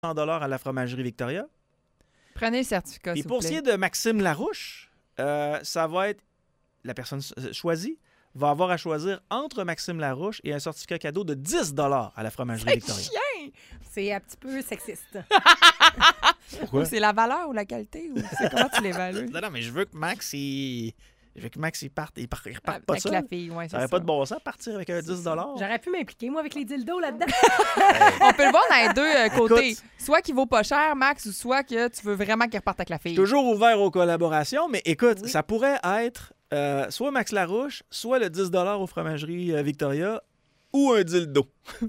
$100 à la fromagerie Victoria. Prenez le certificat, Et s'il vous pour plaît. ce qui est de Maxime Larouche, ça va être la personne choisie va avoir à choisir entre Maxime Larouche et un certificat cadeau de $10 à la fromagerie Victoria. C'est un petit peu sexiste. Pourquoi? Ou c'est la valeur ou la qualité? Ou c'est comment tu l'évalues? Non, mais je veux que Max, il parte, il reparte pas Avec seul. la fille, ouais, Ça n'aurait pas de bon sens partir avec un $10. J'aurais pu m'impliquer, moi, avec les dildos là-dedans. On peut le voir dans les deux côtés. Écoute. Soit qu'il vaut pas cher, Max, ou soit que tu veux vraiment qu'il reparte avec la fille. Toujours ouvert aux collaborations, mais écoute, Oui. ça pourrait être soit Max Larouche, soit le $10 aux fromageries Victoria ou un dildo.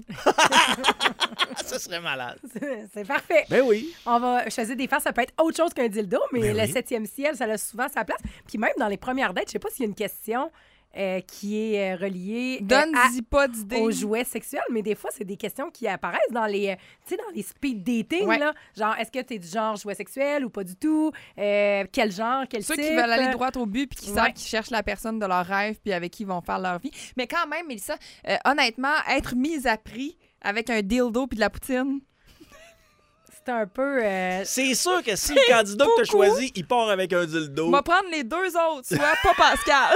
Ça serait malade. C'est parfait. Ben oui. On va choisir des farces. Ça peut être autre chose qu'un dildo, mais Ben le oui. 7e ciel, ça a souvent sa place. Puis même dans les premières dates, je sais pas s'il y a une question qui est reliée Donne-y pas d'idée. aux jouets sexuels, mais des fois, c'est des questions qui apparaissent dans les, tu sais, dans les speed dating, Ouais. là. Genre, est-ce que tu es du genre jouet sexuel ou pas du tout? Quel genre, quel Ceux type? qui veulent aller droit au but puis qui Ouais. savent qu'ils cherchent la personne de leur rêve puis avec qui ils vont faire leur vie. Mais quand même, Mélissa, honnêtement, être mise à prix avec un dildo puis de la poutine, C'est un peu... C'est sûr que si le candidat que tu as choisi, il part avec un dildo. on va prendre les deux autres, soit pas Pascal.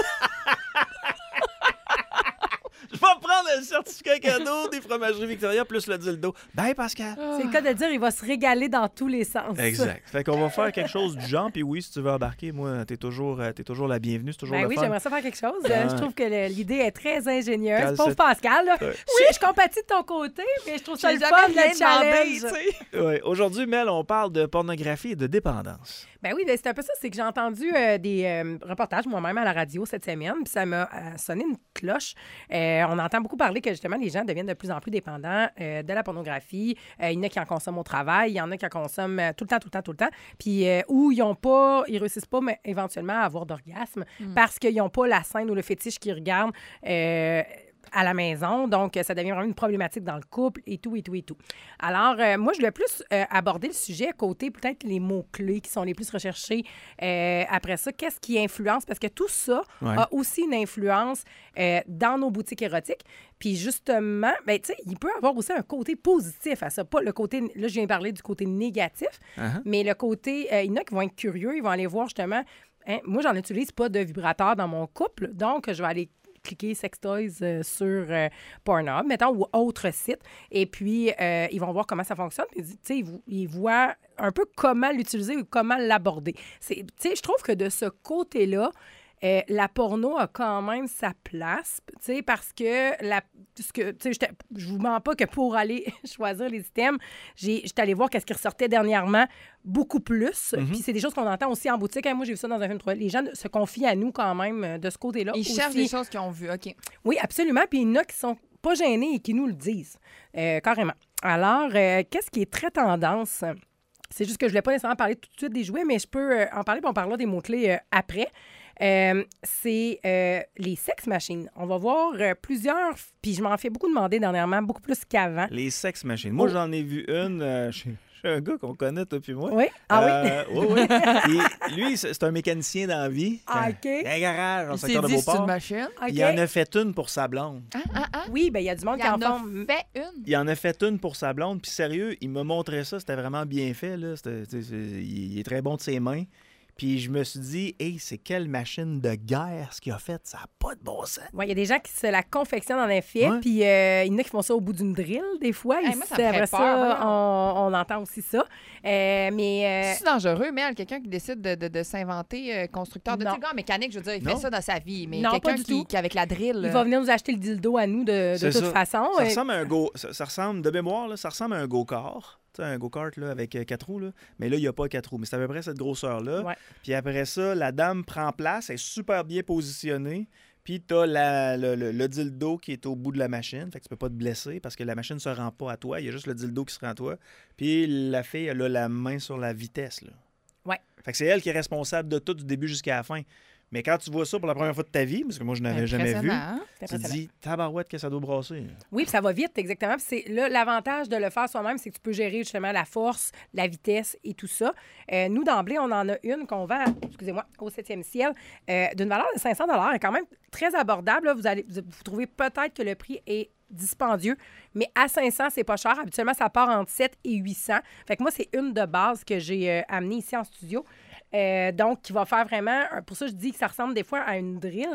Je vais prendre le certificat cadeau des fromageries Victoria plus le dildo. Ben, Pascal. C'est le cas de dire, il va se régaler dans tous les sens. Exact. Fait qu'on va faire quelque chose du genre. Puis oui, si tu veux embarquer, moi, t'es toujours la bienvenue. C'est toujours Ben le oui, fun. j'aimerais ça faire quelque chose. Ouais. Je trouve que l'idée est très ingénieuse. Cal- Pauvre Pascal, là. Ouais. Oui, je compatis de ton côté, mais je trouve ça J'ai le jamais fun, rien le challenge. demandé, tu sais. Ouais. Aujourd'hui, Mel, on parle de pornographie et de dépendance. Ben oui, ben c'est un peu ça. C'est que j'ai entendu des reportages moi-même à la radio cette semaine, puis ça m'a sonné une cloche. On entend beaucoup parler que justement les gens deviennent de plus en plus dépendants de la pornographie. Il y en a qui en consomment au travail, il y en a qui en consomment tout le temps. Puis où ils réussissent pas, mais éventuellement à avoir d'orgasme parce qu'ils n'ont pas la scène ou le fétiche qu'ils regardent. À la maison. Donc, ça devient vraiment une problématique dans le couple et tout. Alors, moi, je voulais plus aborder le sujet côté peut-être les mots-clés qui sont les plus recherchés. Après ça, qu'est-ce qui influence? Parce que tout ça Ouais. a aussi une influence dans nos boutiques érotiques. Puis justement, ben, tu sais, il peut avoir aussi un côté positif à ça. Pas le côté, là, je viens de parler du côté négatif, Uh-huh. mais le côté, il y en a qui vont être curieux, ils vont aller voir justement, hein, moi, j'en utilise pas de vibrateur dans mon couple, donc je vais aller cliquer Sex Toys sur Pornhub, mettons, ou autre site. Et puis, ils vont voir comment ça fonctionne. Puis, tu sais, ils voient un peu comment l'utiliser ou comment l'aborder. Tu sais, je trouve que de ce côté-là, la porno a quand même sa place, tu sais, parce que, tu sais, je vous mens pas que pour aller choisir les items, j'étais allée voir qu'est-ce qui ressortait dernièrement beaucoup plus. Puis c'est des choses qu'on entend aussi en boutique. Hein, moi, j'ai vu ça dans un film. Les gens se confient à nous quand même de ce côté-là. Ils aussi. cherchent des choses qu'ils ont vues. OK. Oui, absolument. Puis il y en a qui sont pas gênés et qui nous le disent, carrément. Alors, qu'est-ce qui est très tendance? C'est juste que je ne voulais pas nécessairement parler tout de suite des jouets, mais je peux en parler, puis on parlera des mots-clés après. C'est les sex machines. On va voir plusieurs, puis je m'en fais beaucoup demander dernièrement, beaucoup plus qu'avant. Les sex machines. Moi, j'en ai vu une chez un gars qu'on connaît, toi puis moi. Oui? Ah oui? Oui. Et lui, c'est un mécanicien dans la vie. Ah, OK. Il a un garage dans Il le s'est secteur de dit, c'est une Beauport. machine. OK. Il en a fait une pour sa blonde. Oui, bien, il y a du monde Il qui en en a font. fait une. Il en a fait une pour sa blonde. Puis sérieux, il m'a montré ça. C'était vraiment bien fait. Là. Il est très bon de ses mains. Puis je me suis dit, hey, c'est quelle machine de guerre ce qu'il a fait? Ça n'a pas de bon sens. Oui, il y a des gens qui se la confectionnent en effet, Ouais. puis il y en a qui font ça au bout d'une drill, des fois. Hey, Et moi, ça me ferait après peur, ça, voyons. on entend aussi ça. Mais C'est dangereux, mais quelqu'un qui décide de s'inventer constructeur de Non. tu sais, le gars en mécanique, je veux dire, il Non. fait ça dans sa vie, mais Non, pas quelqu'un du tout. qui avec la drill. il va venir nous acheter le dildo à nous de C'est toute ça. façon. Ça ressemble à un ça ressemble, de mémoire, là, ça ressemble à un go-kart. Tu sais, un go-kart là, avec 4 roues. Là. Mais là, il n'y a pas 4 roues. Mais c'est à peu près cette grosseur-là. Ouais. Puis après ça, la dame prend place, elle est super bien positionnée. Puis tu as le dildo qui est au bout de la machine. Fait que tu peux pas te blesser parce que la machine ne se rend pas à toi. Il y a juste le dildo qui se rend à toi. Puis la fille, elle a la main sur la vitesse. Là. Ouais. Fait que c'est elle qui est responsable de tout du début jusqu'à la fin. Mais quand tu vois ça pour la première fois de ta vie, parce que moi, je n'avais jamais vu, Impressionnant, hein? C'est tu te impressionnant. dis, tabarouette que ça doit brasser. Oui, puis ça va vite, exactement. Puis c'est là, l'avantage de le faire soi-même, c'est que tu peux gérer justement la force, la vitesse et tout ça. Nous, d'emblée, on en a une qu'on vend, excusez-moi, au 7e ciel, d'une valeur de 500 $. Elle est quand même très abordable. Là. Vous trouvez peut-être que le prix est dispendieux, mais à 500, c'est pas cher. Habituellement, ça part entre 7 et 800. Fait que moi, c'est une de base que j'ai amenée ici en studio. Donc, qui va faire vraiment... Pour ça, je dis que ça ressemble des fois à une drill,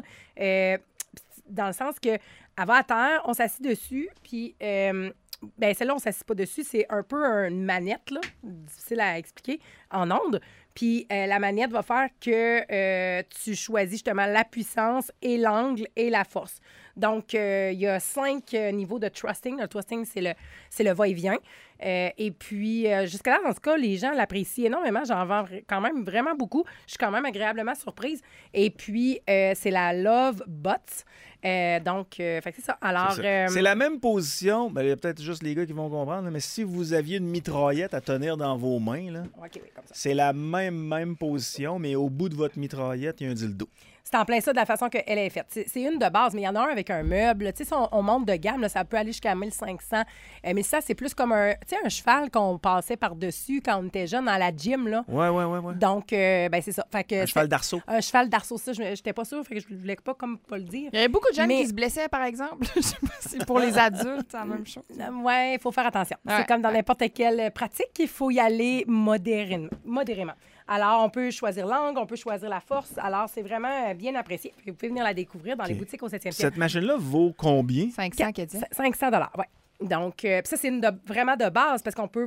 dans le sens que elle va à terre, on s'assit dessus, puis... celle-là, on ne s'assit pas dessus. C'est un peu une manette, là, difficile à expliquer, en ondes. Puis la manette va faire que tu choisis justement la puissance et l'angle et la force. Donc, il y a 5 niveaux de thrusting. Le thrusting, c'est le va-et-vient. Et puis, jusqu'à là, en tout cas, les gens l'apprécient énormément. J'en vends quand même vraiment beaucoup. Je suis quand même agréablement surprise. Et puis, c'est la Love Bots. Donc, fait que c'est ça. Alors, c'est la même position. Ben, il y a peut-être juste les gars qui vont comprendre, mais si vous aviez une mitraillette à tenir dans vos mains, là, okay, oui, comme ça. C'est la même position, mais au bout de votre mitraillette, il y a un dildo. C'est en plein ça de la façon qu'elle est faite. C'est une de base, mais il y en a un avec un meuble. Tu sais, si on monte de gamme, là, ça peut aller jusqu'à 1500. Mais ça, c'est plus comme un cheval qu'on passait par-dessus quand on était jeune dans la gym. Là. Ouais. Donc, c'est ça. Fait que, un cheval d'arceau. Un cheval d'arceau, ça, je n'étais pas sûre, fait que je ne voulais pas le dire. Il y avait beaucoup de gens qui se blessaient, par exemple. Je sais pas si pour les adultes, c'est la même chose. Oui, il faut faire attention. Ouais. C'est comme dans n'importe quelle pratique, il faut y aller modérément. Alors, on peut choisir l'angle, on peut choisir la force. Alors, c'est vraiment bien apprécié. Vous pouvez venir la découvrir dans les boutiques au 7e siècle. Cette machine-là vaut combien? 500, qu'elle dit. 500 $, oui. Donc, ça, c'est vraiment de base parce qu'on peut...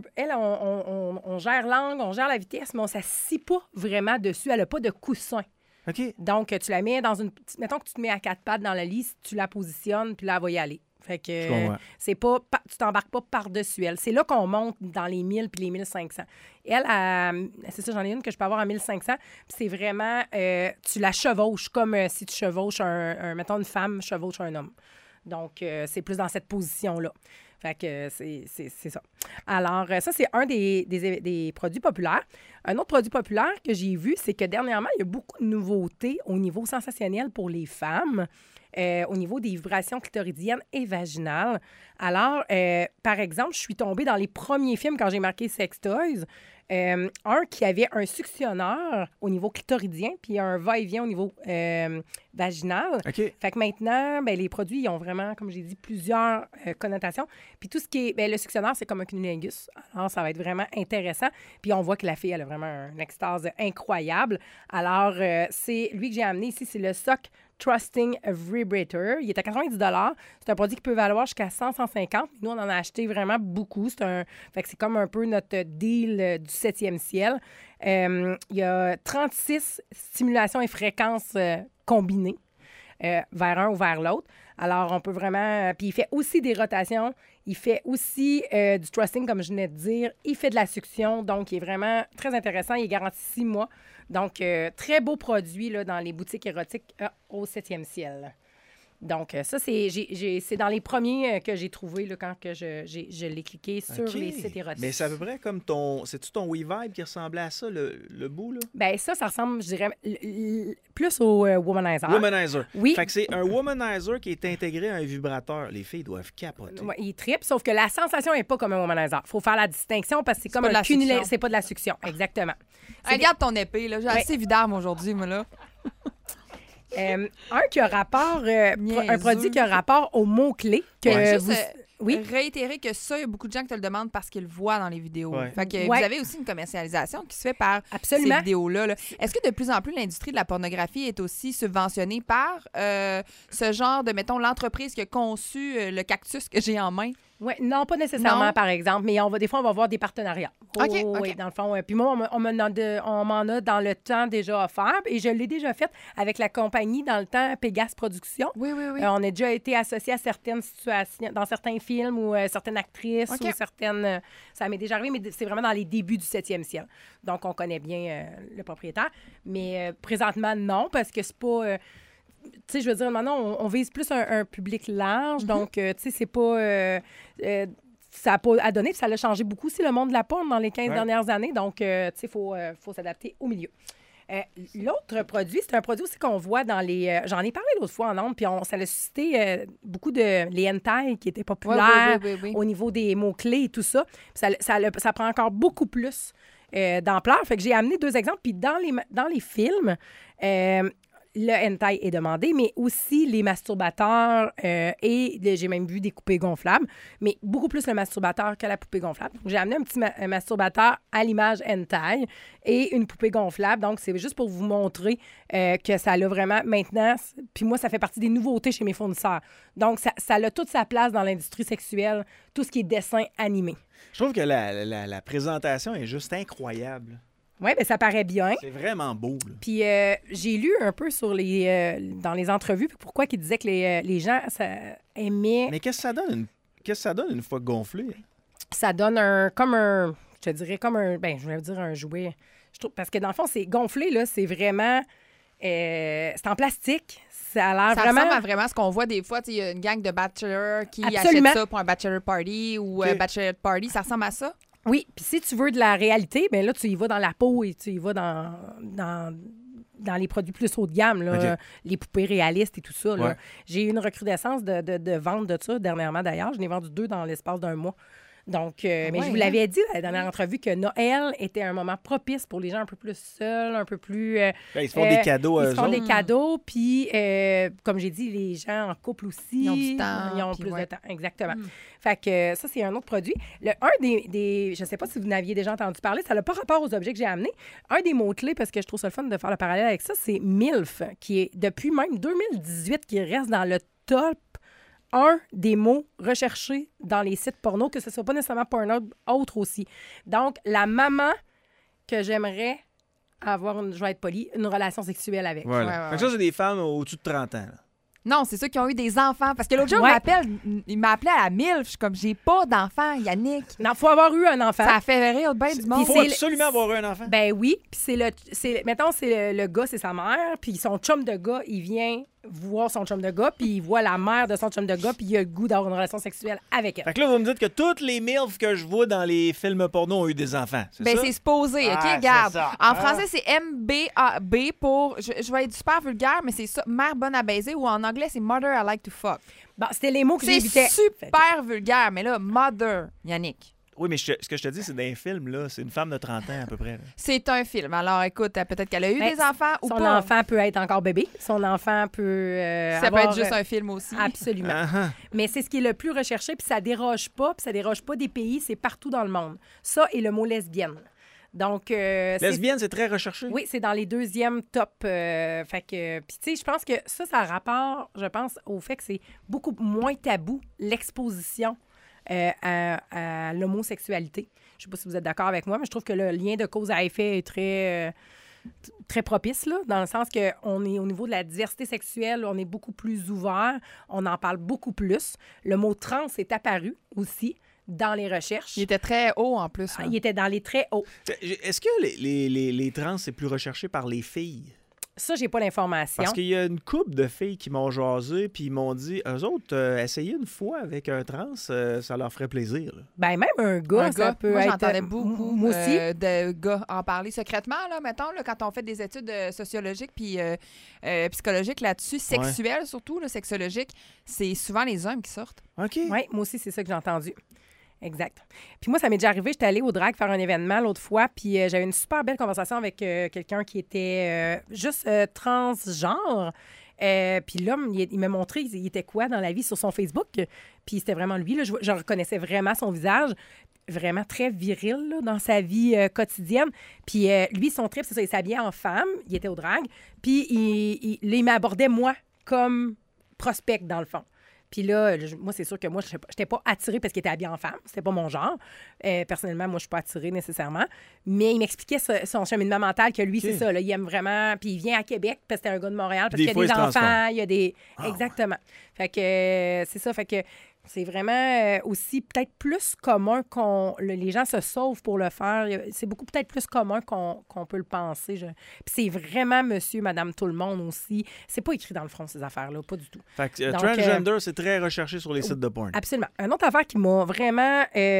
on gère l'angle, on gère la vitesse, mais on ne s'assit pas vraiment dessus. Elle n'a pas de coussin. OK. Donc, tu la mets dans une... Mettons que tu te mets à 4 pattes dans le lit, tu la positionnes, puis là, elle va y aller. Fait que c'est pas... Tu t'embarques pas par-dessus elle. C'est là qu'on monte dans les 1000 puis les 1500. Elle, c'est ça, j'en ai une que je peux avoir à 1500. Puis c'est vraiment... tu la chevauches comme si tu chevauches mettons, une femme chevauche un homme. Donc, c'est plus dans cette position-là. Fait que c'est ça. Alors, ça, c'est un des produits populaires. Un autre produit populaire que j'ai vu, c'est que dernièrement, il y a beaucoup de nouveautés au niveau sensationnel pour les femmes, au niveau des vibrations clitoridiennes et vaginales. Alors, par exemple, je suis tombée dans les premiers films quand j'ai marqué Sex Toys. Un qui avait un suctionneur au niveau clitoridien, puis un va-et-vient au niveau vaginal. OK. Fait que maintenant, les produits, ils ont vraiment, comme j'ai dit, plusieurs connotations. Puis tout ce qui est... le suctionneur, c'est comme un cunnilingus. Alors, ça va être vraiment intéressant. Puis on voit que la fille, elle a vraiment une extase incroyable. Alors, c'est lui que j'ai amené ici, c'est le Sock Thrusting Vibrator. Il est à 90 $. C'est un produit qui peut valoir jusqu'à 100-150. Nous, on en a acheté vraiment beaucoup. Fait que c'est comme un peu notre deal du 7e ciel. Il y a 36 stimulations et fréquences combinées vers un ou vers l'autre. Alors, on peut vraiment... Puis il fait aussi des rotations. Il fait aussi du thrusting, comme je venais de dire. Il fait de la succion. Donc, il est vraiment très intéressant. Il est garanti 6 mois. Donc, très beau produit là, dans les boutiques érotiques au 7e ciel. Donc, ça, c'est dans les premiers que j'ai trouvés là, quand que je l'ai cliqué sur les sites érotiques. Mais c'est à peu près comme ton... C'est-tu ton WeVibe qui ressemblait à ça, le bout, là? Bien, ça ressemble, je dirais, plus au Womanizer. Womanizer. Oui. Fait que c'est un Womanizer qui est intégré à un vibrateur. Les filles doivent capoter. Ouais, il trippe, sauf que la sensation n'est pas comme un Womanizer. Il faut faire la distinction parce que c'est comme un cunnilingus. C'est pas de la succion, exactement. Regarde ton épée, là. J'ai assez vu d'armes aujourd'hui, moi, là. Un qui a rapport, un produit qui a rapport aux mots-clés. Oui. Réitérer que ça, il y a beaucoup de gens qui te le demandent parce qu'ils le voient dans les vidéos. Ouais. Fait que vous avez aussi une commercialisation qui se fait par Absolument. ces vidéos-là. Là. Est-ce que de plus en plus l'industrie de la pornographie est aussi subventionnée par ce genre de, mettons, l'entreprise qui a conçu le cactus que j'ai en main? Oui, non, pas nécessairement, Non. par exemple, mais des fois, on va voir des partenariats. OK. Oui, dans le fond. Puis moi, on m'en a dans le temps déjà offert et je l'ai déjà fait avec la compagnie dans le temps Pégase Productions. Oui. On a déjà été associés à certaines situations, dans certains films ou certaines actrices ou certaines... ça m'est déjà arrivé, mais c'est vraiment dans les débuts du 7e ciel. Donc, on connaît bien le propriétaire. Mais présentement, non, parce que c'est pas... tu sais, je veux dire, maintenant, on vise plus un public large. Donc, tu sais, c'est pas... ça n'a pas à donner, puis ça a changé beaucoup aussi le monde de la porn dans les 15 dernières années. Donc, tu sais, il faut s'adapter au milieu. L'autre produit, c'est un produit aussi qu'on voit dans les... j'en ai parlé l'autre fois en ondes, puis ça a suscité beaucoup de... les hentai qui étaient populaires oui. au niveau des mots-clés et tout ça. Puis ça prend encore beaucoup plus d'ampleur. Fait que j'ai amené 2 exemples. Puis dans les films... le hentai est demandé, mais aussi les masturbateurs et j'ai même vu des poupées gonflables, mais beaucoup plus le masturbateur que la poupée gonflable. J'ai amené un petit masturbateur à l'image hentai et une poupée gonflable. Donc, c'est juste pour vous montrer que ça l'a vraiment maintenant. Puis moi, ça fait partie des nouveautés chez mes fournisseurs. Donc, ça a toute sa place dans l'industrie sexuelle, tout ce qui est dessin animé. Je trouve que la présentation est juste incroyable. Oui, bien, ça paraît bien. C'est vraiment beau. Là. Puis j'ai lu un peu sur dans les entrevues pourquoi ils disaient que les gens aimaient... Mais qu'est-ce que ça donne une fois gonflé? Ça donne je vais dire un jouet. Je trouve, parce que dans le fond, c'est gonflé, là, c'est vraiment... c'est en plastique. Ça a l'air vraiment... ressemble à vraiment ce qu'on voit des fois. Il y a une gang de bachelors qui Absolument. achètent ça pour un bachelor party ou bachelorette party. Ça ressemble à ça? Oui, puis si tu veux de la réalité, bien là, tu y vas dans la peau et tu y vas dans les produits plus haut de gamme, là, les poupées réalistes et tout ça. Là. Ouais. J'ai eu une recrudescence de vente de ça dernièrement, d'ailleurs. Je n'ai vendu 2 dans l'espace d'un mois. Donc, mais je vous l'avais dit à la dernière entrevue que Noël était un moment propice pour les gens un peu plus seuls, un peu plus... Ils se font des cadeaux Ils se font des cadeaux, puis comme j'ai dit, les gens en couple aussi... Ils ont du temps. Ils ont plus de temps, exactement. Fait que ça, c'est un autre produit. Un des je ne sais pas si vous n'aviez déjà entendu parler, ça n'a pas rapport aux objets que j'ai amenés. Un des mots-clés, parce que je trouve ça le fun de faire le parallèle avec ça, c'est MILF, qui est depuis même 2018, qui reste dans le top des mots recherchés dans les sites porno, que ce ne soit pas nécessairement Pornhub, autre aussi. Donc, la maman que j'aimerais avoir, je vais être polie, une relation sexuelle avec. Voilà. Fait que ça, c'est des femmes au-dessus de 30 ans. Là. Non, c'est ceux qui ont eu des enfants. Parce que l'autre jour, il m'a appelé à la MILF. Je suis comme, j'ai pas d'enfant, Yannick. Non, il faut avoir eu un enfant. Ça a fait rire bien du monde. Il faut absolument avoir eu un enfant. Ben oui. Puis mettons, c'est le gars, c'est sa mère. Puis son chum de gars, il vient voir son chum de gars. Puis il voit la mère de son chum de gars. Puis il a le goût d'avoir une relation sexuelle avec elle. Fait que là, vous me dites que toutes les MILF que je vois dans les films porno ont eu des enfants. C'est ça? C'est supposé. OK, regarde. En français, c'est MBAB pour. Je vais être super vulgaire, mais c'est ça. Mère bonne à baiser. Ou en anglais, c'est Mother I like to fuck. Bon, c'était les mots que j'évitais. C'est super vulgaire. Mais là, Mother, Yannick. Oui, mais ce que je te dis, c'est dans un film, là. C'est une femme de 30 ans, à peu près. Là. C'est un film. Alors, écoute, peut-être qu'elle a eu des enfants ou pas. Son enfant peut être encore bébé. Son enfant peut ça peut être juste un film aussi. Absolument. Mais c'est ce qui est le plus recherché, puis ça déroge pas des pays, c'est partout dans le monde. Ça et le mot lesbienne. Donc, lesbienne, c'est très recherché. Oui, c'est dans les 2e top. Fait que, puis tu sais, je pense que ça a rapport, je pense, au fait que c'est beaucoup moins tabou, l'exposition à l'homosexualité. Je sais pas si vous êtes d'accord avec moi, mais je trouve que le lien de cause à effet est très propice, là, dans le sens qu'on est au niveau de la diversité sexuelle, on est beaucoup plus ouvert, on en parle beaucoup plus. Le mot trans est apparu aussi dans les recherches. Il était très haut en plus. Il était dans les très hauts. Est-ce que les trans, c'est plus recherché par les filles? Ça, j'ai pas l'information. Parce qu'il y a une couple de filles qui m'ont jasé puis ils m'ont dit, eux autres, essayez une fois avec un trans, ça leur ferait plaisir. Là. Ben même un gars, ça peut moi, être... j'entendais beaucoup moi aussi. De gars en parler secrètement, là, mettons, là, quand on fait des études sociologiques puis psychologiques là-dessus, sexuelles surtout, là, sexologiques, c'est souvent les hommes qui sortent. OK. Oui, moi aussi, c'est ça que j'ai entendu. Exact. Puis moi, ça m'est déjà arrivé, j'étais allée au drag faire un événement l'autre fois, puis j'avais une super belle conversation avec quelqu'un qui était juste transgenre. Puis l'homme, il m'a montré il était quoi dans la vie sur son Facebook. Puis c'était vraiment lui. Là, je reconnaissais vraiment son visage, vraiment très viril là, dans sa vie quotidienne. Puis lui, son trip, c'est ça, il s'habillait en femme, il était au drag, puis il m'abordait, moi, comme prospect, dans le fond. Puis là, moi, c'est sûr que moi, je n'étais pas attirée parce qu'il était habillé en femme. C'était pas mon genre. Personnellement, moi, je suis pas attirée nécessairement. Mais il m'expliquait son cheminement mental que lui, c'est ça. Là, il aime vraiment... Puis il vient à Québec parce que c'était un gars de Montréal, parce qu'il y a des enfants, il y a des... Exactement. Fait que c'est ça. Fait que c'est vraiment aussi peut-être plus commun les gens se sauvent pour le faire. C'est beaucoup peut-être plus commun qu'on peut le penser. Puis c'est vraiment monsieur, madame, tout le monde aussi. C'est pas écrit dans le front, ces affaires-là, pas du tout. Fait que transgender, c'est très recherché sur les sites de porn. Absolument. Une autre affaire qui m'a vraiment...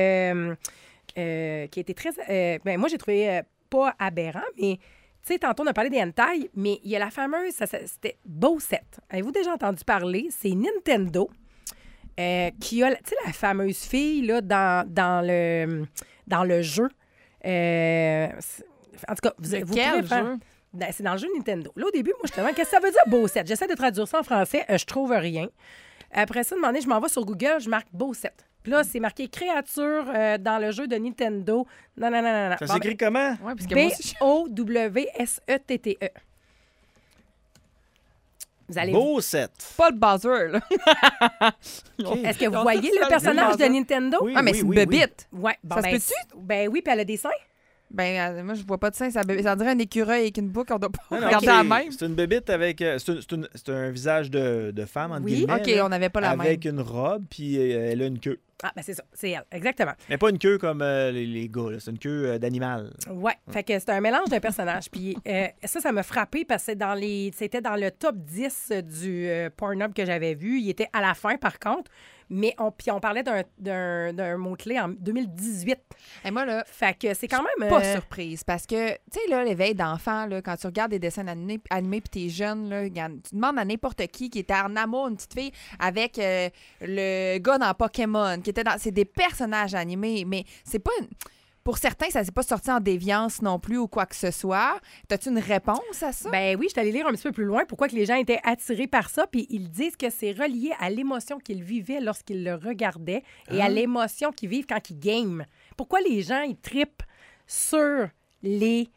qui a été très... moi, j'ai trouvé pas aberrant, mais... Tu sais, tantôt, on a parlé des hentai, mais il y a la fameuse... C'était Bowsette. Avez-vous déjà entendu parler? C'est Nintendo qui a, tu sais, la fameuse fille là, dans le jeu. En tout cas, vous pouvez faire... jeu? c'est dans le jeu Nintendo. Là, au début, moi, je te demande qu'est-ce que ça veut dire beau set. J'essaie de traduire ça en français, je trouve rien. Après ça, je m'en vais sur Google, je marque beau set. Puis là, c'est marqué créature dans le jeu de Nintendo. Non. Ça s'écrit comment? Ouais, parce que moi aussi, B-O-W-S-E-T-T-E. Vous allez... Beau set. pas le buzzer, là. Est-ce que vous voyez le personnage de Nintendo? Oui, Ah, mais oui, c'est une oui, oui. bébite. Ouais, bon, Ça se ben, peut-tu? Ben oui, puis elle a des seins. Ben, moi, je vois pas de sein. Ça dirait un écureuil avec une boucle. On doit pas Non, non, regarder c'est- la même. C'est une bébite avec... c'est un visage de femme, entre Oui. guillemets. OK, là, on n'avait pas la avec même. une robe, puis elle a une queue. Ah, ben c'est ça, c'est elle, exactement. Mais pas une queue comme les gars, là. C'est une queue d'animal. Ouais, fait que c'est un mélange d'un personnage. Puis ça m'a frappé parce que c'était dans le top 10 du Pornhub que j'avais vu. Il était à la fin, par contre. Mais on parlait d'un mot-clé en 2018. Et moi, là, Fait que c'est quand même... pas surprise. Parce que, tu sais, là, l'éveil d'enfant, là, quand tu regardes des dessins animés puis t'es jeune, là, regarde, tu demandes à n'importe qui était en amour, une petite fille, avec le gars dans Pokémon, qui était dans... C'est des personnages animés, mais c'est pas... Pour certains, ça s'est pas sorti en déviance non plus ou quoi que ce soit. T'as-tu une réponse à ça? Ben oui, je suis allée lire un petit peu plus loin pourquoi que les gens étaient attirés par ça, puis ils disent que c'est relié à l'émotion qu'ils vivaient lorsqu'ils le regardaient et à l'émotion qu'ils vivent quand ils game. Pourquoi les gens, ils trippent sur les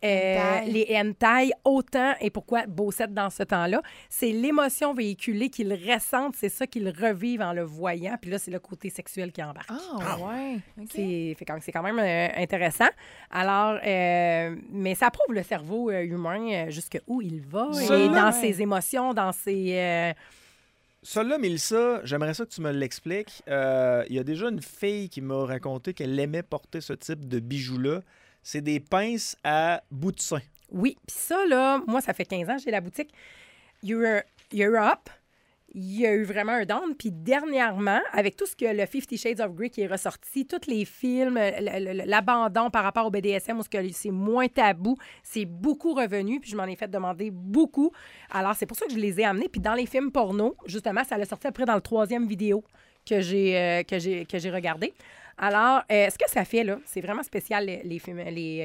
hentai autant et pourquoi beau set dans ce temps-là? C'est l'émotion véhiculée qu'ils ressentent, c'est ça qu'ils revivent en le voyant, puis là, c'est le côté sexuel qui embarque. Ah, ouais. OK. C'est quand même intéressant. Alors, mais ça prouve le cerveau humain jusqu'où il va et Seulement. dans ses émotions, dans ses... Celle-là, Mélissa, j'aimerais ça que tu me l'expliques. Il y a déjà une fille qui m'a raconté qu'elle aimait porter ce type de bijoux-là. C'est des pinces à bout de sein. Oui, puis ça, là, moi, ça fait 15 ans que j'ai la boutique. Il y a eu un up, il y a eu vraiment un down. Puis dernièrement, avec tout ce que le 50 Shades of Grey qui est ressorti, tous les films, l'abandon par rapport au BDSM, où c'est moins tabou, c'est beaucoup revenu. Puis je m'en ai fait demander beaucoup. Alors, c'est pour ça que je les ai amenés. Puis dans les films porno, justement, ça allait sortir après dans le 3e vidéo que j'ai regardé. Alors, ce que ça fait, là, c'est vraiment spécial, les films.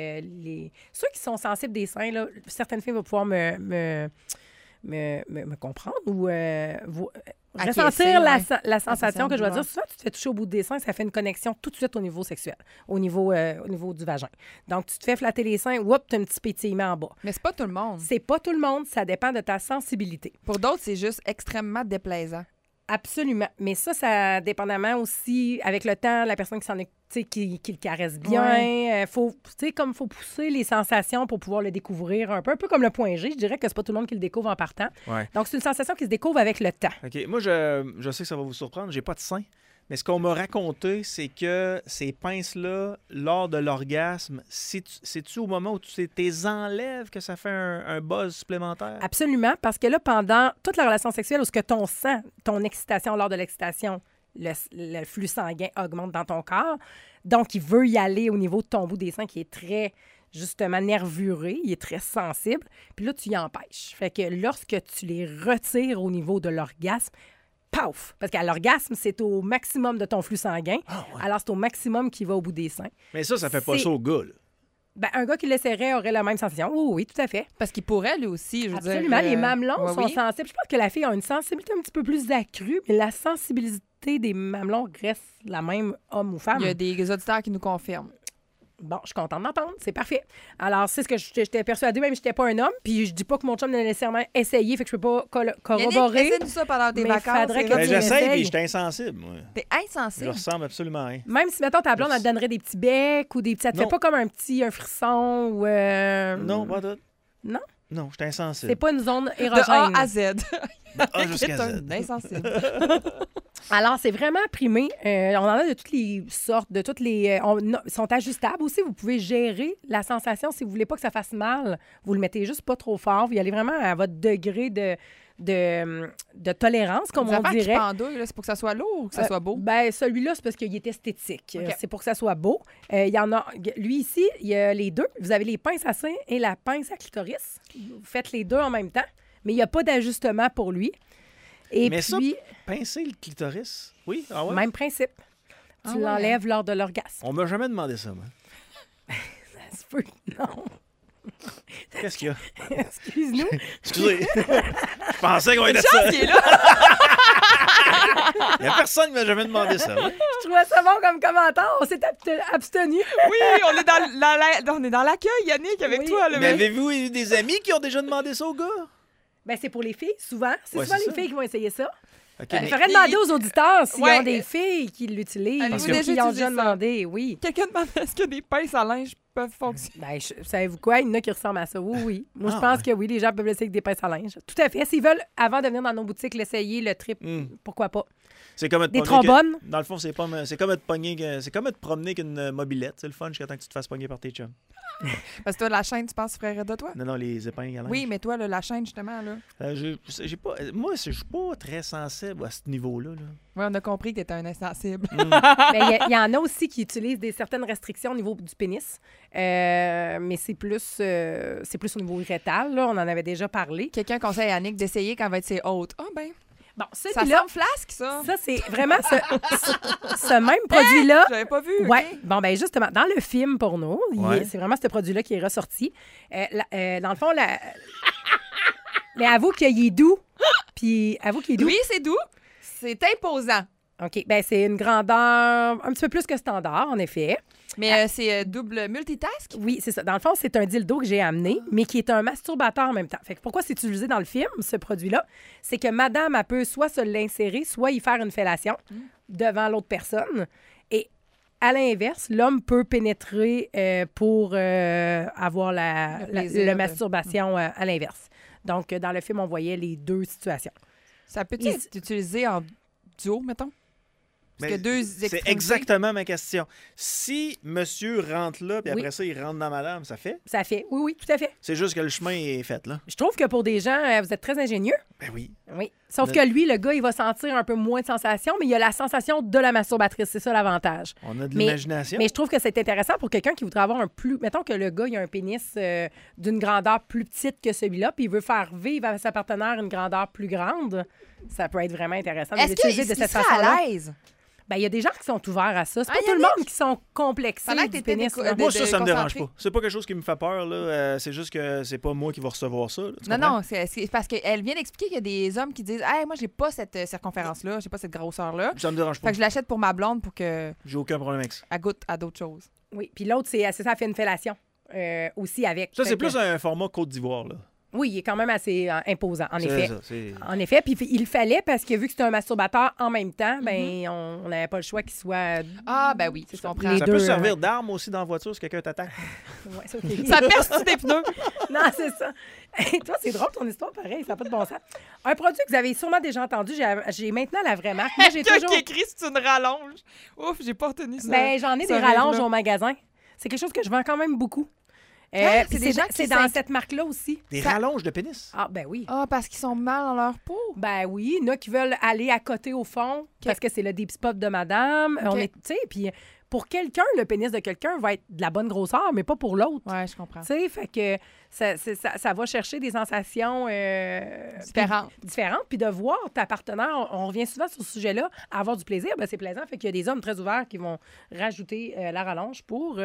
Ceux qui sont sensibles des seins, là, certaines filles vont pouvoir me comprendre ou ressentir la sensation que je vais dire. Souvent, tu te fais toucher au bout des seins, ça fait une connexion tout de suite au niveau sexuel, au niveau du vagin. Donc, tu te fais flatter les seins, whoop, tu as un petit pétillement en bas. Mais c'est pas tout le monde. C'est pas tout le monde, ça dépend de ta sensibilité. Pour d'autres, c'est juste extrêmement déplaisant. Absolument. Mais ça dépendamment aussi, avec le temps, la personne qui s'en est, qui le caresse bien. Faut pousser les sensations pour pouvoir le découvrir un peu comme le point G. Je dirais que c'est pas tout le monde qui le découvre en partant. Ouais. Donc, c'est une sensation qui se découvre avec le temps. OK. Moi, je sais que ça va vous surprendre. J'ai pas de sein. Mais ce qu'on m'a raconté, c'est que ces pinces-là, lors de l'orgasme, c'est-tu au moment où tu les enlèves que ça fait un buzz supplémentaire? Absolument, parce que là, pendant toute la relation sexuelle, où ce que ton sang, ton excitation, lors de l'excitation, le flux sanguin augmente dans ton corps, donc il veut y aller au niveau de ton bout des seins qui est très, justement, nervuré, il est très sensible, puis là, tu y empêches. Fait que lorsque tu les retires au niveau de l'orgasme, paf! Parce qu'à l'orgasme, c'est au maximum de ton flux sanguin. Ah, ouais. Alors, c'est au maximum qui va au bout des seins. Mais ça fait pas ça au gars, là. Ben, un gars qui l'essaierait aurait la même sensation. Oui, tout à fait. Parce qu'il pourrait, lui aussi, je veux dire. Absolument. Les mamelons sont oui. sensibles. Je pense que la fille a une sensibilité un petit peu plus accrue, mais la sensibilité des mamelons reste la même, homme ou femme. Il y a des auditeurs qui nous confirment. Bon, je suis contente d'entendre. C'est parfait. Alors, c'est ce que j'étais persuadée, même si je n'étais pas un homme. Puis je dis pas que mon chum n'a nécessairement essayé, fait que je peux pas corroborer. Essaie-nous ça pendant tes Mais vacances. faudrait c'est que vrai. Ben, tu j'essaie, l'essayes. puis j'étais insensible, moi. T'es Je insensible. ressemble absolument à rien. Même si, mettons, ta blonde, elle te donnerait des petits becs ou des petits... Ça te fait Non. pas comme un frisson ou... Non, pas tout. Non? Non, j'étais insensible. C'est pas une zone De érogène. A à Z. A jusqu'à C'est Z. un insensible. Alors, c'est vraiment primé. On en a de toutes les sortes, de toutes les... ils sont ajustables aussi. Vous pouvez gérer la sensation. Si vous voulez pas que ça fasse mal, vous le mettez juste pas trop fort. Vous y allez vraiment à votre degré de tolérance, comme Des on affaires qui dirait. pendouillent, là, c'est pour que ça soit lourd ou que ça soit beau? Ben, celui-là, c'est parce qu'il est esthétique. OK. C'est pour que ça soit beau. Il y en a... Lui, ici, il y a les deux. Vous avez les pinces à seins et la pince à clitoris. Vous faites les deux en même temps, mais il n'y a pas d'ajustement pour lui. Et Mais ça, puis, pincer le clitoris? Oui? Ah ouais? même principe. Tu Ah ouais, l'enlèves lors de l'orgasme. On m'a jamais demandé ça, moi. Ça se peut, non. Ça Qu'est-ce qu'il y a? Excuse-nous. Excusez. Je pensais qu'on était Chance ça. qui est là! Il n'y a personne qui m'a jamais demandé ça. Je trouvais ça bon comme commentaire. On s'est abstenu. Oui, on est dans l'accueil, Yannick, avec Oui. toi. Là, Mais avez-vous eu des amis qui ont déjà demandé ça aux gars? Ben, c'est pour les filles, souvent. C'est Ouais, souvent c'est les ça. filles qui vont essayer ça. OK, Il mais- faudrait demander aux auditeurs s'ils Ouais. ont des filles qui l'utilisent Avez-vous ou déjà qui ont utilisé déjà ça? demandé. Oui. Quelqu'un demande est-ce que des pinces à linge peuvent fonctionner? Ben, savez-vous quoi? Il y en a qui ressemblent à ça. Oui, oui. Moi, je Ah, pense ouais. que oui, les gens peuvent l'essayer avec des pinces à linge. Tout à fait. S'ils veulent, avant de venir dans nos boutiques, l'essayer, le trip, pourquoi pas? C'est comme être Des pogné trombones? Dans le fond, c'est comme être pogné, c'est comme être promené avec une mobilette. C'est le fun jusqu'à temps que tu te fasses pogner par tes chums. Parce que toi, la chaîne, tu penses, frère de toi? Non, les épingles à linge. Oui, mais toi, là, la chaîne, justement, là. J'ai pas, moi, je suis pas très sensible à ce niveau-là. Là. Oui, on a compris que t'étais un insensible. Ben, il y en a aussi qui utilisent certaines restrictions au niveau du pénis. Mais c'est plus au niveau rétal. Là. On en avait déjà parlé. Quelqu'un conseille à Yannick d'essayer quand va être ses hôtes. Ah, ben, Bon, ça celui-là, semble flasque, ça. ça, c'est vraiment ce même produit-là. J'avais pas vu. Ouais. OK. Bon, ben justement, dans le film porno, Ouais. c'est vraiment ce produit-là qui est ressorti. Dans le fond, mais avoue qu'il est doux. Puis avoue qu'il est doux. Oui, c'est doux. C'est imposant. OK. Ben c'est une grandeur un petit peu plus que standard, en effet. Mais c'est double multitask. Oui, c'est ça. Dans le fond, c'est un dildo que j'ai amené, mais qui est un masturbateur en même temps. Fait que pourquoi c'est utilisé dans le film, ce produit-là? C'est que madame, elle peut soit se l'insérer, soit y faire une fellation devant l'autre personne. Et à l'inverse, l'homme peut pénétrer pour avoir Le plaisir la de- masturbation à l'inverse. Donc, dans le film, on voyait les deux situations. Ça peut Il- être utilisé en duo, mettons? Parce Mais que deux c'est extrémités. exactement ma question. Si monsieur rentre là, puis Oui. après ça, il rentre dans madame, ça fait? Ça fait. Oui, oui, tout à fait. C'est juste que le chemin est fait, là. Je trouve que pour des gens, vous êtes très ingénieux. Ben oui. Oui. Sauf Mais- que lui, le gars, il va sentir un peu moins de sensation, mais il a la sensation de la masturbatrice. C'est ça l'avantage. On a de Mais- l'imagination. Mais je trouve que c'est intéressant pour quelqu'un qui voudrait avoir un plus. Mettons que le gars, il a un pénis d'une grandeur plus petite que celui-là, puis il veut faire vivre à sa partenaire une grandeur plus grande. Ça peut être vraiment intéressant de Est-ce l'utiliser qu'il de cette serait façon-là. à l'aise? Ben, il y a des gens qui sont ouverts à ça. C'est pas Ah, tout le Yannick? monde qui sont complexés Pendant que du t'étais pénis. déco- là. de- Moi, ça me dérange concentré. pas. C'est pas quelque chose qui me fait peur, là. C'est juste que c'est pas moi qui va recevoir ça. là. Tu Non, comprends? non, c'est parce qu'elle vient d'expliquer qu'il y a des hommes qui disent Hey, moi, j'ai pas cette circonférence-là, j'ai pas cette grosseur-là. Ça me dérange Fait pas. que je l'achète pour ma blonde pour qu'elle J'ai aucun problème avec ça. goûte à d'autres choses. Oui. Puis l'autre, c'est ça, elle fait une fellation aussi avec. Ça, Fait c'est que- plus un format Côte d'Ivoire, là. Oui, il est quand même assez imposant, en C'est effet. ça, c'est- En effet, puis il le fallait parce que vu que c'est un masturbateur en même temps, ben on n'avait pas le choix qu'il soit. Ah, ben oui, je comprends. Les Ça deux, peut servir d'arme aussi dans la voiture si quelqu'un t'attaque. Ouais, ça, OK. Ça perce des pneus. Non, c'est ça. Hey, toi, c'est drôle ton histoire, pareil, ça n'a pas de bon sens. Un produit que vous avez sûrement déjà entendu, j'ai maintenant la vraie marque. Moi, j'ai Quelqu'un toujours. qui écrit c'est une rallonge. Ouf, j'ai pas retenu ça. Ben, j'en ai ce des rallonges rêve-là. au magasin. C'est quelque chose que je vends quand même beaucoup. Ah, puis c'est des gens qui c'est dans cette marque-là aussi. Des Ça- rallonges de pénis. Ah, ben oui. Ah, parce qu'ils sont mal dans leur peau. Ben oui, il y en a qui veulent aller à côté au fond parce que c'est le deep spot de madame. On est, tu sais, puis pour quelqu'un, le pénis de quelqu'un va être de la bonne grosseur, mais pas pour l'autre. Ouais, je comprends. Tu sais, fait que ça va chercher des sensations différentes. Puis de voir ta partenaire, on revient souvent sur ce sujet-là, avoir du plaisir, ben c'est plaisant. Fait qu'il y a des hommes très ouverts qui vont rajouter la rallonge pour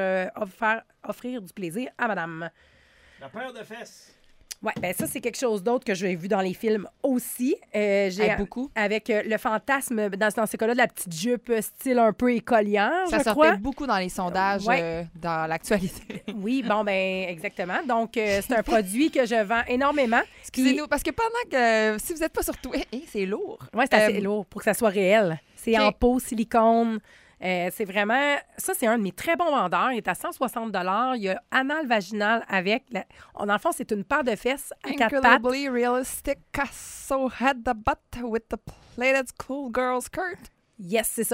offrir du plaisir à madame. La paire de fesses. Ouais, ben ça, c'est quelque chose d'autre que j'ai vu dans les films aussi. J'ai beaucoup. Avec le fantasme, dans ce cas-là, de la petite jupe style un peu écolière, Ça je sortait crois. beaucoup dans les sondages Ouais. dans l'actualité. Oui, bon, ben exactement. Donc, c'est un produit que je vends énormément. Excusez-nous, parce que pendant que si vous n'êtes pas sur Twitter, c'est lourd. Oui, c'est assez lourd pour que ça soit réel. C'est OK. en peau, silicone. C'est vraiment... Ça, c'est un de mes très bons vendeurs. Il est à 160 $. Il y a anal vaginal avec... Dans le fond, c'est une paire de fesses à quatre pattes. Incredibly realistic Casso had the butt with the plated schoolgirl skirt. Yes, c'est ça.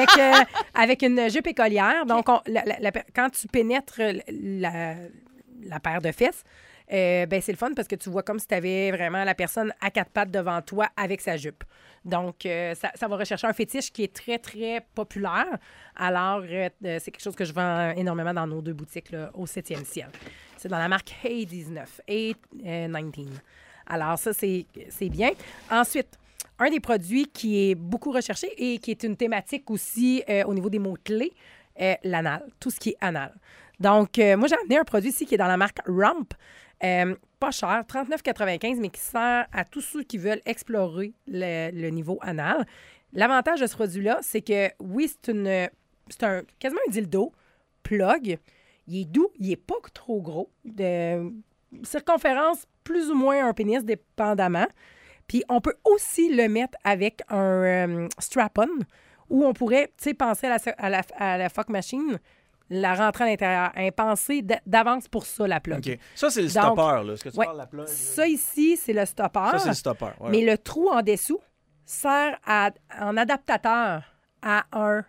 Avec une jupe écolière. Donc, quand tu pénètres la paire de fesses, ben c'est le fun parce que tu vois comme si tu avais vraiment la personne à quatre pattes devant toi avec sa jupe. Donc, ça va rechercher un fétiche qui est très, très populaire. Alors, c'est quelque chose que je vends énormément dans nos deux boutiques là, au 7e ciel. C'est dans la marque A19. A19. Alors, ça, c'est bien. Ensuite, un des produits qui est beaucoup recherché et qui est une thématique aussi au niveau des mots-clés, l'anal, tout ce qui est anal. Donc, moi, j'ai amené un produit ici qui est dans la marque Rump. Pas cher, 39,95 mais qui sert à tous ceux qui veulent explorer le niveau anal. L'avantage de ce produit-là, c'est que, oui, c'est quasiment un dildo, plug. Il est doux, il n'est pas trop gros. De circonférence, plus ou moins un pénis, dépendamment. Puis, on peut aussi le mettre avec un strap-on, où on pourrait, tu sais, penser à la fuck machine, la rentrer à l'intérieur. Penser d'avance pour ça, la plug. OK. Ça, c'est le stopper, là. Ce que tu parles, la plug. Ça, ici, c'est le stopper. Ça, c'est le stopper. Ouais. Mais le trou en dessous sert en adaptateur à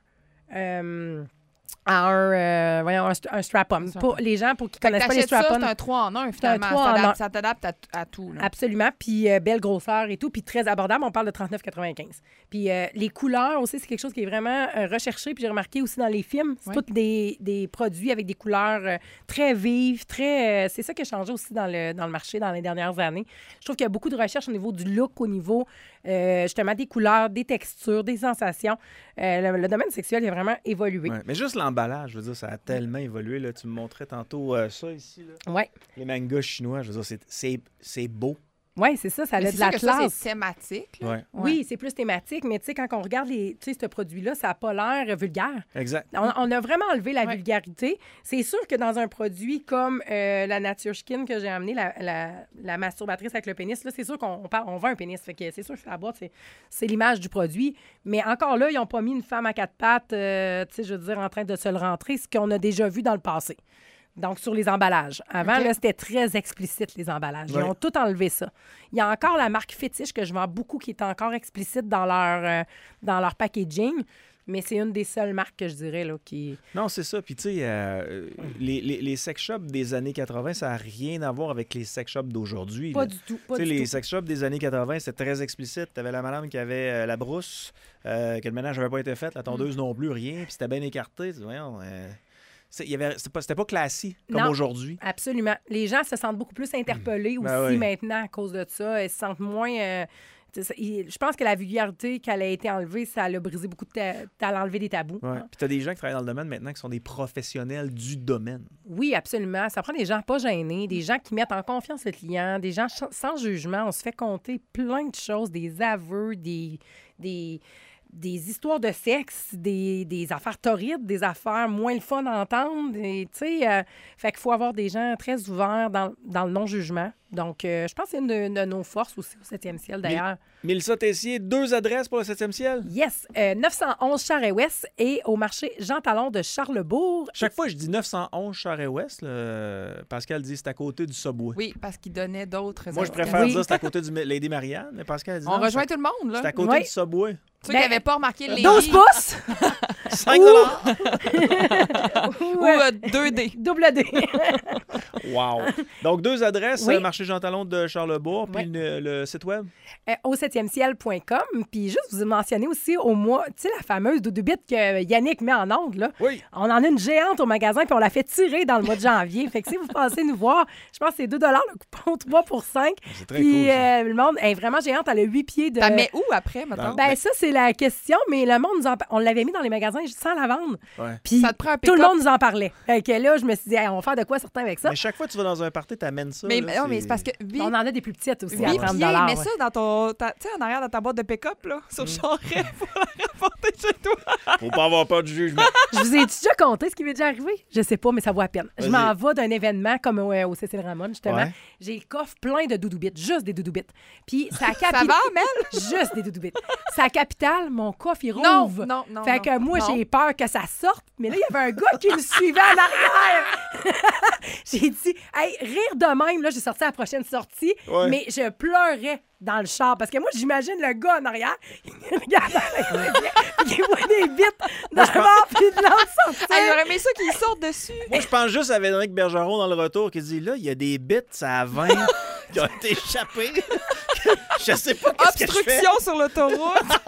un strap-on. Pour les gens pour qui ne connaissent pas les strap-on. C'est un 3 en 1, finalement. Ça t'adapte à tout. Là. Absolument. Puis belle grosseur et tout. Puis très abordable. On parle de 39,95. Puis les couleurs aussi, c'est quelque chose qui est vraiment recherché. Puis j'ai remarqué aussi dans les films, c'est tous des produits avec des couleurs très vives, très... c'est ça qui a changé aussi dans le marché dans les dernières années. Je trouve qu'il y a beaucoup de recherche au niveau du look, au niveau justement des couleurs, des textures, des sensations. Le domaine sexuel a vraiment évolué. Ouais, mais juste l'emballage, je veux dire, ça a tellement évolué. Là. Tu me montrais tantôt ça ici. Là. Ouais. Les mangas chinois, je veux dire, c'est beau. Oui, c'est ça, ça a de la classe. Ça, c'est thématique. Là. Ouais. Oui, c'est plus thématique, mais tu sais, quand on regarde ce produit-là, ça n'a pas l'air vulgaire. Exact. On a vraiment enlevé la vulgarité. C'est sûr que dans un produit comme la Nature Skin que j'ai amené, la masturbatrice avec le pénis, là, c'est sûr qu'on vend un pénis. Fait que c'est sûr que la boîte, c'est l'image du produit. Mais encore là, ils n'ont pas mis une femme à quatre pattes, tu sais, je veux dire, en train de se le rentrer, ce qu'on a déjà vu dans le passé. Donc, sur les emballages. Avant, là, c'était très explicite, les emballages. Ils ont tout enlevé ça. Il y a encore la marque Fétiche que je vends beaucoup qui est encore explicite dans leur packaging, mais c'est une des seules marques que je dirais là, qui... Non, c'est ça. Puis, tu sais, les sex shops des années 80, ça n'a rien à voir avec les sex shops d'aujourd'hui. Pas du tout. Les sex shops des années 80, c'était très explicite. Tu avais la madame qui avait la brousse, que le ménage n'avait pas été fait, la tondeuse non plus, rien, puis c'était bien écarté. Voyons... C'était pas classique comme aujourd'hui. Absolument. Les gens se sentent beaucoup plus interpellés aussi maintenant à cause de ça. Ils se sentent moins... je pense que la vulgarité, qu'elle a été enlevée, ça l'a brisé beaucoup de enlevé des tabous. Ouais. Puis tu as des gens qui travaillent dans le domaine maintenant qui sont des professionnels du domaine. Oui, absolument. Ça prend des gens pas gênés, des gens qui mettent en confiance le client, des gens sans jugement. On se fait compter plein de choses, des aveux, des histoires de sexe, des affaires torrides, des affaires moins le fun à entendre. Tu sais, fait qu'il faut avoir des gens très ouverts dans le non-jugement. Donc, je pense que c'est une de nos forces aussi au 7e ciel, d'ailleurs. Mélissa Tessier, 2 adresses pour le 7e ciel? Yes. 911 Charest-Ouest et au marché Jean Talon de Charlesbourg. Chaque fois, je dis 911 Charest-Ouest. Pascal dit c'est à côté du Subway. Oui, parce qu'il donnait d'autres... Moi, je préfère dire c'est à côté du Lady Marianne. Mais Pascal dit on rejoint tout le monde, là. C'est à côté du Subway. Ceux qui n'avaient pas remarqué les 12 pouces! 5 Ou 2D. Double D. Wow. Donc, 2 adresses, Oui. marché Jean Talon de Charlesbourg, puis le site web? Au 7e-ciel.com. Puis juste vous mentionner aussi au mois, tu sais, la fameuse doudou-bite que Yannick met en onde, là. Oui. On en a une géante au magasin, puis on l'a fait tirer dans le mois de janvier. Fait que si vous pensez nous voir, je pense que c'est $2 le coupon, 3 pour 5. C'est très puis, cool, ça. le monde est vraiment géante. Elle a 8 pieds de... T'as mets où après, maintenant? Ben, ça, c'est la question, mais le monde on l'avait mis dans les magasins sans la vendre. Ouais. Puis Ça te prend un tout le pick-up. monde nous en parlait. Fait que là, je me suis dit, hey, on va faire de quoi certain avec ça. Mais chaque fois que tu vas dans un party, t'amènes ça. Mais, là, non, mais c'est parce que... On en a des plus petites aussi à 8 30 pieds, $. mais ça dans ton... Tu sais, en arrière dans ta boîte de pick-up, là, sur Charest, pour la rapporter chez toi. Faut pas avoir peur du jugement. Je vous ai déjà compté ce qui m'est déjà arrivé? Je sais pas, mais ça vaut à peine. Je Vas-y. m'en vais d'un événement comme au Cécile Ramon, justement. Ouais. J'ai le coffre plein de doudou-bites, juste des doudou-bites. Puis ça Ça va, Mel? Juste des doudou-bites. C'est à Capitale, mon coffre, il Non, rouvre. non. Fait que moi, non. j'ai peur que ça sorte. Mais là, il y avait un gars qui me suivait en arrière. J'ai dit, hey, rire de même. Là, j'ai sorti à la prochaine sortie. Ouais. Mais je pleurais dans le char. Parce que moi, j'imagine le gars en arrière. Il regarde il voit des bites dans le bord puis de l'en sortir. Hey, j'aurais aimé ça qu'ils sortent dessus. Moi, je pense juste à Védéric Bergeron dans le retour qui dit là, il y a des bits, ça a 20 qui ont été échappés. Je sais pas qu'est-ce que je fais. Obstruction sur l'autoroute.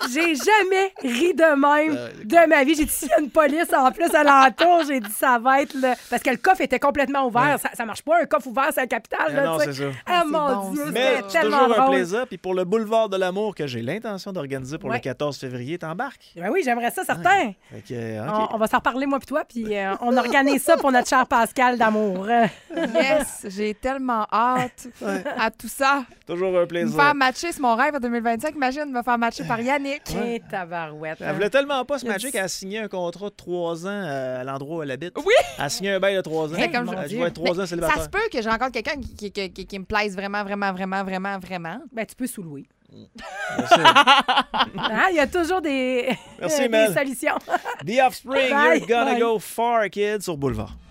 J'ai jamais ri de même de ma vie. J'ai dit, s'il y a une police en plus alentour, j'ai dit, ça va être le... Parce que le coffre était complètement ouvert. Ça marche pas, un coffre ouvert, c'est la capitale. Là, non, tu sais. c'est ça. Ah, c'est mon bon, Dieu, ça. Mais c'était c'est tellement toujours un drôle. plaisir. Puis pour le boulevard de l'amour que j'ai l'intention d'organiser pour Ouais. le 14 février, t'embarques. Ben oui, j'aimerais ça, certain. Fait que, OK. On va s'en reparler, moi puis toi, puis on organise ça pour notre cher Pascal d'amour. Yes, j'ai tellement hâte à tout ça. Toujours un Me plaisir. faire matcher, c'est mon rêve en 2025. Imagine me faire matcher par Yannick. Et tabarouette. Elle voulait tellement pas se Il a matcher dit- qu'elle a signé un contrat de 3 ans à l'endroit où elle habite. Oui! Elle a signé un bail de 3 ans. Hey, comme mon Elle dit, Dieu. ouais, 3 ans Ça célibataire. se peut que je rencontre quelqu'un qui me plaise vraiment, vraiment, vraiment, vraiment, vraiment. Ben, tu peux sous-louer. Merci. Hein? Il y a toujours des, Merci, des Mel. solutions. The Offspring, Bye. You're Gonna Bye. Go Far, kids, sur Boulevard.